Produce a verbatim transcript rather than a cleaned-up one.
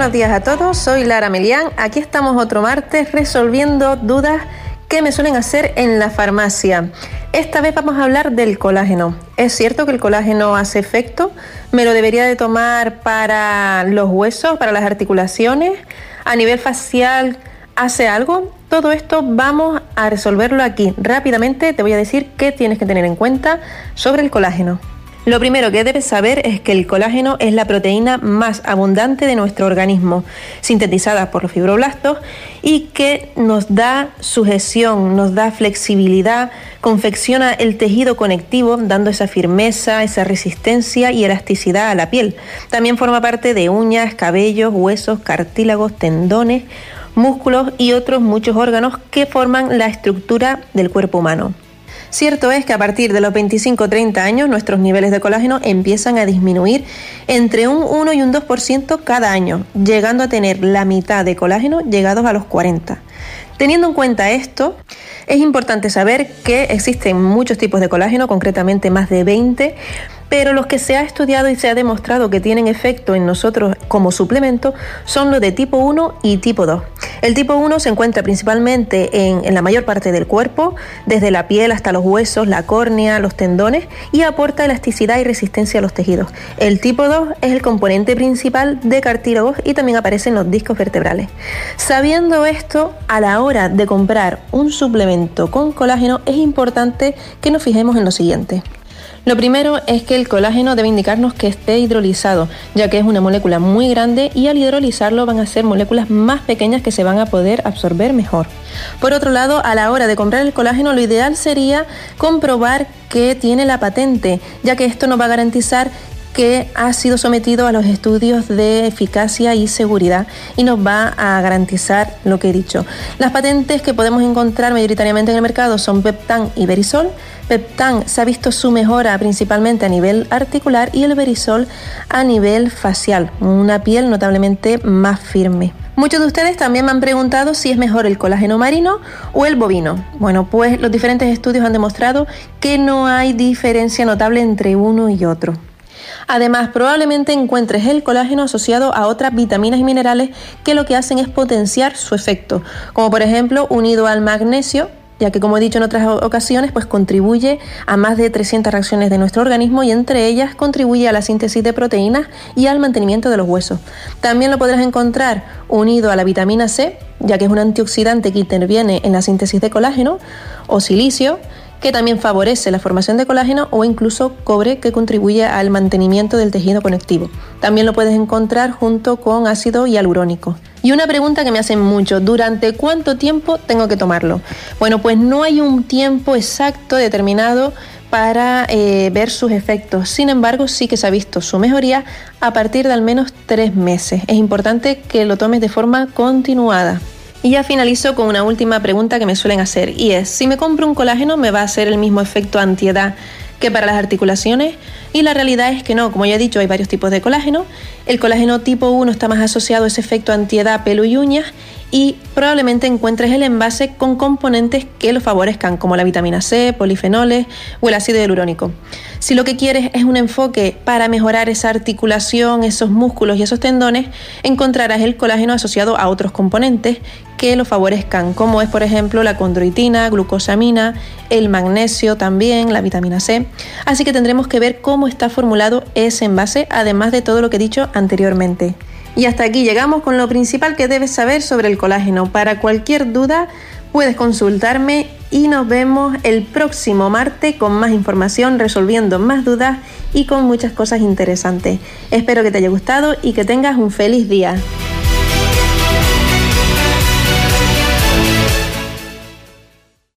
buenos días a todos, soy Lara Melián. Aquí estamos otro martes resolviendo dudas que me suelen hacer en la farmacia. Esta vez vamos a hablar del colágeno. ¿Es cierto que el colágeno hace efecto? ¿Me lo debería de tomar para los huesos, para las articulaciones? ¿A nivel facial hace algo? Todo esto vamos a resolverlo aquí. Rápidamente te voy a decir qué tienes que tener en cuenta sobre el colágeno. Lo primero que debes saber es que el colágeno es la proteína más abundante de nuestro organismo, sintetizada por los fibroblastos y que nos da sujeción, nos da flexibilidad, confecciona el tejido conectivo, dando esa firmeza, esa resistencia y elasticidad a la piel. También forma parte de uñas, cabellos, huesos, cartílagos, tendones, músculos y otros muchos órganos que forman la estructura del cuerpo humano. Cierto es que a partir de los veinticinco a treinta años nuestros niveles de colágeno empiezan a disminuir entre un uno y un dos por ciento cada año, llegando a tener la mitad de colágeno llegados a los cuarenta. Teniendo en cuenta esto, es importante saber que existen muchos tipos de colágeno, concretamente más de veinte, pero los que se ha estudiado y se ha demostrado que tienen efecto en nosotros como suplemento son los de tipo uno y tipo dos. El tipo uno se encuentra principalmente en, en la mayor parte del cuerpo, desde la piel hasta los huesos, la córnea, los tendones, y aporta elasticidad y resistencia a los tejidos. El tipo dos es el componente principal de cartílagos y también aparece en los discos vertebrales. Sabiendo esto, a la hora de comprar un suplemento con colágeno es importante que nos fijemos en lo siguiente. Lo primero es que el colágeno debe indicarnos que esté hidrolizado, ya que es una molécula muy grande y al hidrolizarlo van a ser moléculas más pequeñas que se van a poder absorber mejor. Por otro lado, a la hora de comprar el colágeno, lo ideal sería comprobar que tiene la patente, ya que esto nos va a garantizar que ha sido sometido a los estudios de eficacia y seguridad y nos va a garantizar lo que he dicho. Las patentes que podemos encontrar mayoritariamente en el mercado son Peptan y Verisol. Peptan se ha visto su mejora principalmente a nivel articular y el Verisol a nivel facial, una piel notablemente más firme. Muchos de ustedes también me han preguntado si es mejor el colágeno marino o el bovino. Bueno, pues los diferentes estudios han demostrado que no hay diferencia notable entre uno y otro. Además, probablemente encuentres el colágeno asociado a otras vitaminas y minerales que lo que hacen es potenciar su efecto, como por ejemplo unido al magnesio, ya que como he dicho en otras ocasiones, pues contribuye a más de trescientas reacciones de nuestro organismo y entre ellas contribuye a la síntesis de proteínas y al mantenimiento de los huesos. También lo podrás encontrar unido a la vitamina C, ya que es un antioxidante que interviene en la síntesis de colágeno, o silicio, que también favorece la formación de colágeno, o incluso cobre, que contribuye al mantenimiento del tejido conectivo. También lo puedes encontrar junto con ácido hialurónico. Y una pregunta que me hacen mucho: ¿durante cuánto tiempo tengo que tomarlo? Bueno, pues no hay un tiempo exacto determinado para eh, ver sus efectos. Sin embargo, sí que se ha visto su mejoría a partir de al menos tres meses. Es importante que lo tomes de forma continuada. Y ya finalizo con una última pregunta que me suelen hacer, y es: si me compro un colágeno, ¿me va a hacer el mismo efecto antiedad que para las articulaciones? Y la realidad es que no. Como ya he dicho, hay varios tipos de colágeno. El colágeno tipo uno está más asociado a ese efecto antiedad, pelo y uñas, y probablemente encuentres el envase con componentes que lo favorezcan, como la vitamina C, polifenoles o el ácido hialurónico. Si lo que quieres es un enfoque para mejorar esa articulación, esos músculos y esos tendones, encontrarás el colágeno asociado a otros componentes que lo favorezcan, como es por ejemplo la condroitina, glucosamina, el magnesio también, la vitamina C. Así que tendremos que ver cómo está formulado ese envase, además de todo lo que he dicho anteriormente. Y hasta aquí llegamos con lo principal que debes saber sobre el colágeno. Para cualquier duda puedes consultarme y nos vemos el próximo martes con más información, resolviendo más dudas y con muchas cosas interesantes. Espero que te haya gustado y que tengas un feliz día.